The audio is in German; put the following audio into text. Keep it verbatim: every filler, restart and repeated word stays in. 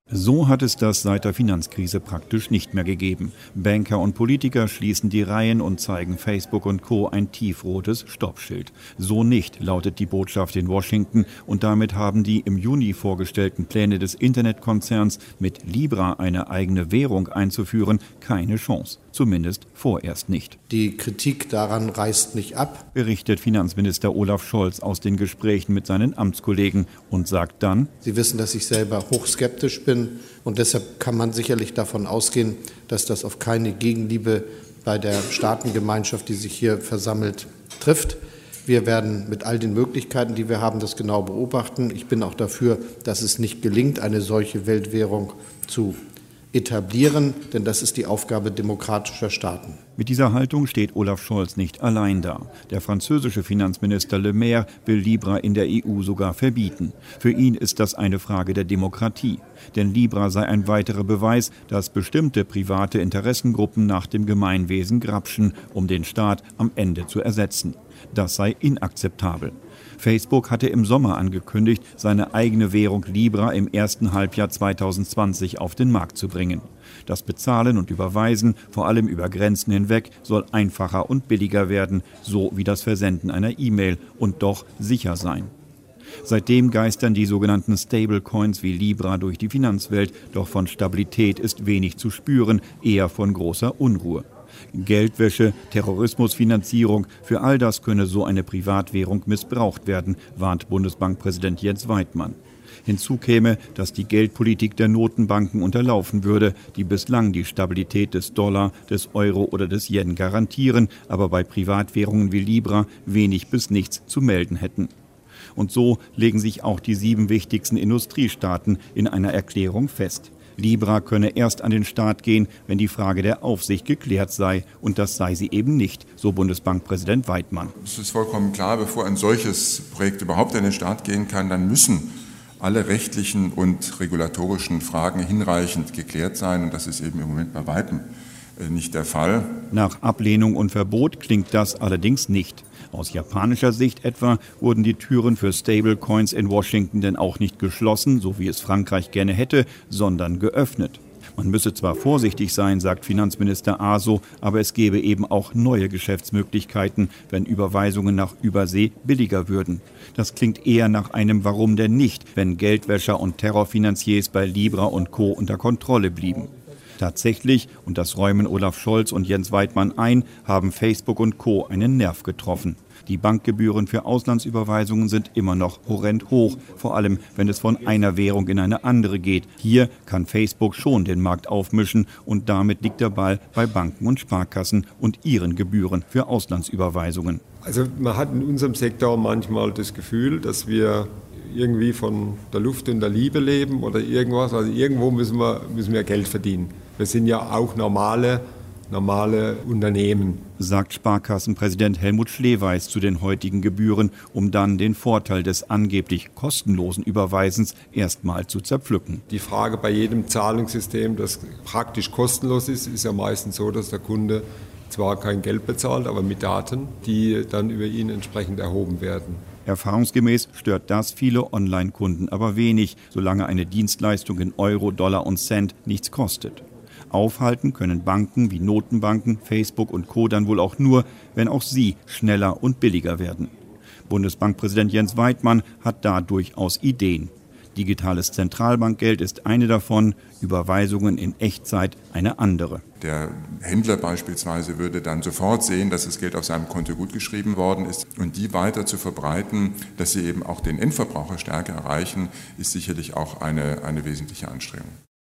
So hat es das seit der Finanzkrise praktisch nicht mehr gegeben. Banker und Politiker schließen die Reihen und zeigen Facebook und Co. ein tiefrotes Stoppschild. So nicht, lautet die Botschaft in Washington, und damit haben die im Juni vorgestellten Pläne des Internetkonzerns, mit Libra eine eigene Währung einzuführen, keine Chance. Zumindest vorerst nicht. Die Kritik daran reißt nicht ab, berichtet Finanzminister Olaf Scholz aus den Gesprächen mit seinen Amtskollegen und sagt dann: Sie wissen, dass ich selber hochskeptisch bin. Und deshalb kann man sicherlich davon ausgehen, dass das auf keine Gegenliebe bei der Staatengemeinschaft, die sich hier versammelt, trifft. Wir werden mit all den Möglichkeiten, die wir haben, das genau beobachten. Ich bin auch dafür, dass es nicht gelingt, eine solche Weltwährung zu etablieren, denn das ist die Aufgabe demokratischer Staaten. Mit dieser Haltung steht Olaf Scholz nicht allein da. Der französische Finanzminister Le Maire will Libra in der E U sogar verbieten. Für ihn ist das eine Frage der Demokratie. Denn Libra sei ein weiterer Beweis, dass bestimmte private Interessengruppen nach dem Gemeinwesen grapschen, um den Staat am Ende zu ersetzen. Das sei inakzeptabel. Facebook hatte im Sommer angekündigt, seine eigene Währung Libra im ersten Halbjahr zweitausendzwanzig auf den Markt zu bringen. Das Bezahlen und Überweisen, vor allem über Grenzen hinweg, soll einfacher und billiger werden, so wie das Versenden einer E-Mail, und doch sicher sein. Seitdem geistern die sogenannten Stablecoins wie Libra durch die Finanzwelt, doch von Stabilität ist wenig zu spüren, eher von großer Unruhe. Geldwäsche, Terrorismusfinanzierung, für all das könne so eine Privatwährung missbraucht werden, warnt Bundesbankpräsident Jens Weidmann. Hinzu käme, dass die Geldpolitik der Notenbanken unterlaufen würde, die bislang die Stabilität des Dollar, des Euro oder des Yen garantieren, aber bei Privatwährungen wie Libra wenig bis nichts zu melden hätten. Und so legen sich auch die sieben wichtigsten Industriestaaten in einer Erklärung fest. Libra könne erst an den Start gehen, wenn die Frage der Aufsicht geklärt sei. Und das sei sie eben nicht, so Bundesbankpräsident Weidmann. Es ist vollkommen klar, bevor ein solches Projekt überhaupt an den Start gehen kann, dann müssen alle rechtlichen und regulatorischen Fragen hinreichend geklärt sein. Und das ist eben im Moment bei weitem nicht der Fall. Nach Ablehnung und Verbot klingt das allerdings nicht. Aus japanischer Sicht etwa wurden die Türen für Stablecoins in Washington denn auch nicht geschlossen, so wie es Frankreich gerne hätte, sondern geöffnet. Man müsse zwar vorsichtig sein, sagt Finanzminister Aso, aber es gäbe eben auch neue Geschäftsmöglichkeiten, wenn Überweisungen nach Übersee billiger würden. Das klingt eher nach einem Warum denn nicht, wenn Geldwäscher und Terrorfinanziers bei Libra und Co. unter Kontrolle blieben. Tatsächlich, und das räumen Olaf Scholz und Jens Weidmann ein, haben Facebook und Co. einen Nerv getroffen. Die Bankgebühren für Auslandsüberweisungen sind immer noch horrend hoch, vor allem wenn es von einer Währung in eine andere geht. Hier kann Facebook schon den Markt aufmischen, und damit liegt der Ball bei Banken und Sparkassen und ihren Gebühren für Auslandsüberweisungen. Also man hat in unserem Sektor manchmal das Gefühl, dass wir irgendwie von der Luft und der Liebe leben oder irgendwas. Also irgendwo müssen wir, müssen wir Geld verdienen. Wir sind ja auch normale, normale Unternehmen. Sagt Sparkassenpräsident Helmut Schleweis zu den heutigen Gebühren, um dann den Vorteil des angeblich kostenlosen Überweisens erstmal zu zerpflücken. Die Frage bei jedem Zahlungssystem, das praktisch kostenlos ist, ist ja meistens so, dass der Kunde zwar kein Geld bezahlt, aber mit Daten, die dann über ihn entsprechend erhoben werden. Erfahrungsgemäß stört das viele Online-Kunden aber wenig, solange eine Dienstleistung in Euro, Dollar und Cent nichts kostet. Aufhalten können Banken wie Notenbanken, Facebook und Co. dann wohl auch nur, wenn auch sie schneller und billiger werden. Bundesbankpräsident Jens Weidmann hat da durchaus Ideen. Digitales Zentralbankgeld ist eine davon, Überweisungen in Echtzeit eine andere. Der Händler beispielsweise würde dann sofort sehen, dass das Geld auf seinem Konto gutgeschrieben worden ist. Und die weiter zu verbreiten, dass sie eben auch den Endverbraucher stärker erreichen, ist sicherlich auch eine, eine wesentliche Anstrengung.